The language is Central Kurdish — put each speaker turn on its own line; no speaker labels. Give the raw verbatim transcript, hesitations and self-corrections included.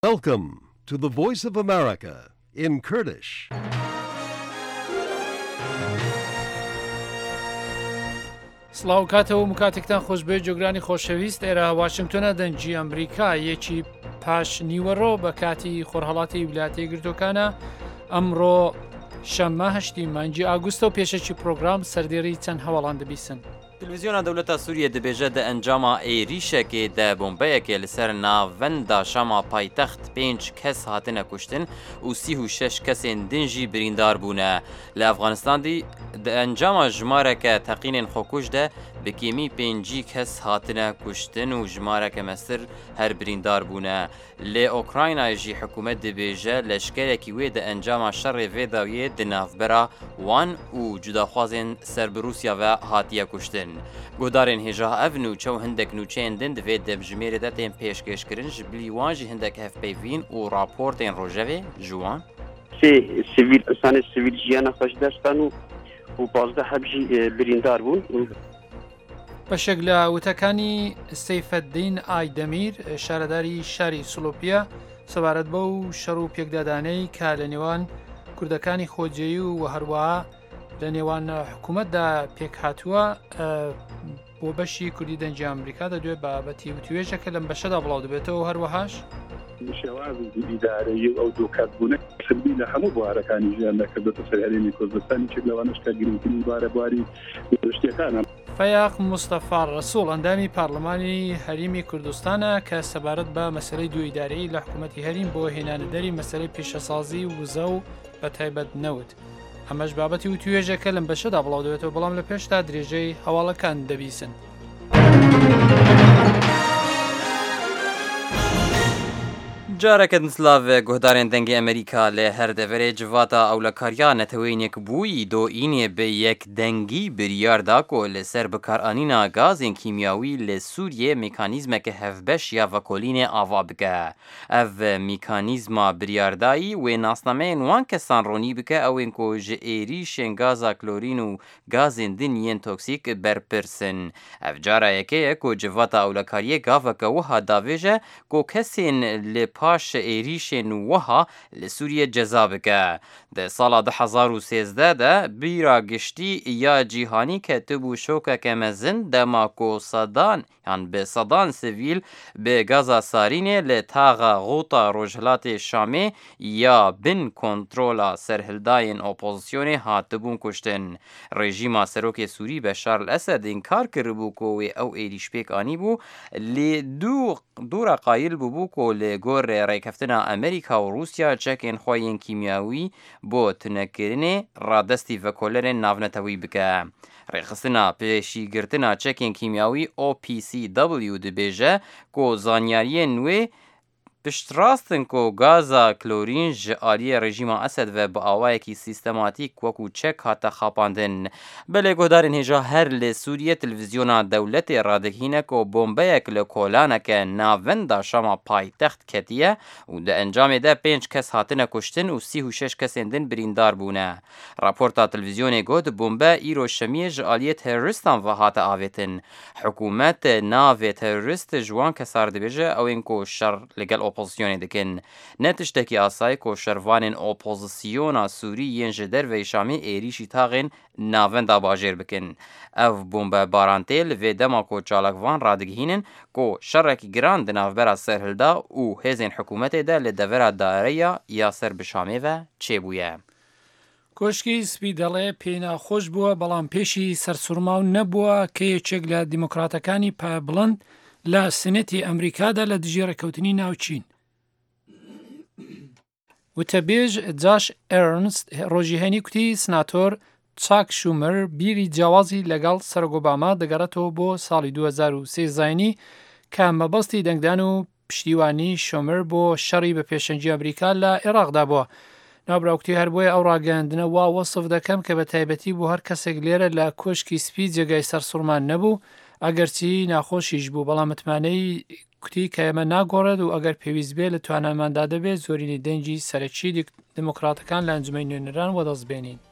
Welcome to the Voice of America in Kurdish.
سڵاو کاتەوە مکاتێکتان خۆشبێ جۆگرانی خۆشەویست ئێرە واشنگتۆنە دەنجی ئەمریکا یەکی پاش نیوەڕۆ بە کاتی خۆرهەڵاتی ویلایەتە یەکگرتووەکانە ئەمڕۆ شەممە هەشتی مانگی ئاگوستە و پێشەکی پرۆگرام سەردێڕی چەند هەواڵان دەبیسن.
تلویزیۆنا دەوڵەتە سووریە دەبێژە دە ئەنجاما عێریشێکێ دە بۆمبەیەکێ لەسەر ناڤەندا شەما پایتەخت پێنج کەس هاتنە کوشتن و سی و شەش کەسێن دنجی بریندار بوونە لە ئەفغانستاندی دە ئەنجاما ژمارەکە تەقینێن خۆکوش دە بکێمی پێنجی کەس هاتنە کوشتن و ژمارەکە مەسر هەر بریندار بوونە لێ ئۆکراینایژی حکوومەت دەبێژە لەشکرێکی وێ دە ئەنجاما شەڕێ vێداویە دناڤبەرە وان و جوداخوازێن سەر بە رووسیاڤە هاتیە کوشتن. گۆدارên hêja ev nûçe û hindek nûçeyên din divê devjimêrê de tên pêşkêşkirin ji bilî wan jî hindek hevpeyvîn û raportên rojevê ji wan
sê sivîl insanê sivîl jiyana xwe ji dest dan û û pazdeh heb jî birîndar bûn.
بەشێک لە وتەکانی سەیفەددین ئایدەمیر شارەداری شاری سلۆپیە سەبارەت بە و شەڕ و پێکدادانەی کا لە نێوان کوردەکانی خۆجێی و هەروەها لە نێوان حکوومەتدا پێک هاتووە بۆ بەشی کوردی دەنجی ئەمریکا دەدوێت بابەتی وتوێژەکە لەم بەشەدا بڵاو دەبێتەوە هەروەهاش
شێوازی ئیدارەیی و ئەو دووکاتبوونە سبی لە هەموو بوارەکانی ژیان دەکردێتە سەر هەرێمی کوردستانی چێک لەوانشکە گرنگترین بوارە بواری شتەکانە.
فەیاق مستەفا ڕەسوڵ ئەندامی پارلەمانی هەریمی کوردستانە کە سەبارەت بە مەسەلەی دوو ئیدارەیی لە حکوومەتی هەریم بۆ هێنانەدەری مەسەلەی پێشەسازی وزە و بە تایبەت نەوت. ئەمەش بابەتی وتوێژەکە لەم بەشەدا بڵاو دەبێتەوە بەڵام لە پێشتا درێژەی هەواڵەکان دەبیسن.
جارێکە سلاڤ گۆدارên dengê Amerîka lê her deverê civata ewlekariya netewêniyek bûyî doînê bi yekdengî biryar da ku li ser bikaranîna gazên kîmyawî li Sûriyê mîkanîzmeke hevbeş ya vekolînê ava bike. Ev mîkanîzma biryardayî wê nasnameyên wan kesan ronî bike ewên ku ji êrîşên gaza klorîn û gazên din yên toksîk berpirsin. Ev cara yekê ye ku civata ewlekariyê gaveke wiha davêje ku kesên li paş êrîşên wiha li Sûriyê ceza bike. Di sala du hezar û sêzdeh de bîra giştî ya cîhanî ketibû şokeke mezin dema ku sedan yan bi sedan sivîl bi gaza sarînê li taxa Ghouta Rojhilatê Şamê ya bin kontrola serhildayên opozisyonê hatibûn kuştin. Rejîma Serokê Sûrî Beşar el-Esed înkar kiribû ku wê ew êrîşpêk anîbû lê dûra qayîl bûbû ku li gorî rêkeftina Amerîka û Rûsya çekên xwe yên kîmyawî بۆ tunekkirinê radestî vekolerên navnetewî bike. Rêxistina pêşîgirtina çekên kîmyawî O P C W dibêje ku zanyariyên wê piştrastin ku gaza klorîn ji aliyê rejîma Esed ve bi awayekî sîstematîk wekû çek hate xapandin. Belê guhdarên hêja her li Sûriyê televîzyona dewletê radihîne ku bombeyek li kolaneke navenda şama paytext ketiye û di encamê de pênc kes hatine kuştin û sî û şeş kesên din birîndar bûne. Raporta televîzyonê got bombe îro şemiyê ji aliyê teröristan ve hate avêtin. Hikûmet navê terörist ji wan kesar dibêje ewên ku şer ligel opozisyonê dikin. Ne tiştekî asayî ku şervanên opozisyona Sûrî yên ji derveyê Şamê êrîşî taxên navenda bajêr bikin. Ev bombebaran tê li vê dema ku çalakvan radigihînin ku şerrekî giran di navbera serhilda û hêzên hikûmetê de li devera daireya ya ser bi Şamê ve çêbûye.
کۆشکی سپی دەڵێ پێی ناخۆش بووە بەڵام پێشی سەرسوورماو نەبووە کە یەکێک لە دیموکراتەکانی پایبڵند لە سنەتی ئەمریکادا لە دژی ڕێکەوتنی ناوچین. وتەبێژ جاش ئێرنست ڕۆژی هەنی کوتی سناتۆر چاک شومر بیری جیاوازی لەگەڵ سەرۆک ئۆباما دەگەڕێتەوە بۆ ساڵی دوو هەزار و سێ زاینی کە مەبەستی دەنگدان و پشتیوانی شومر بۆ شەڕی بە پێشەنگی ئەمریکا لە عێراقدا بووە. ناوبراوکتی هەر بۆیە ئەو ڕاگەاندنە وا وەسف دەکەم کە بە تایبەتی بۆ هەر کەسێک لێرە لە کۆشکی سپی جێگای سەرسوورمان نەبوو ئەگەرچی ناخۆشیش بوو بەڵام متمانەی کوتی کە ئێمە ناگۆڕێت و ئەگەر پێویست بێت لە تواناماندا دەبێت زۆرینی دەنجی سەرەکی دموکراتەکان لە ئەنجومەی نوێنەران وەدەستبێنین.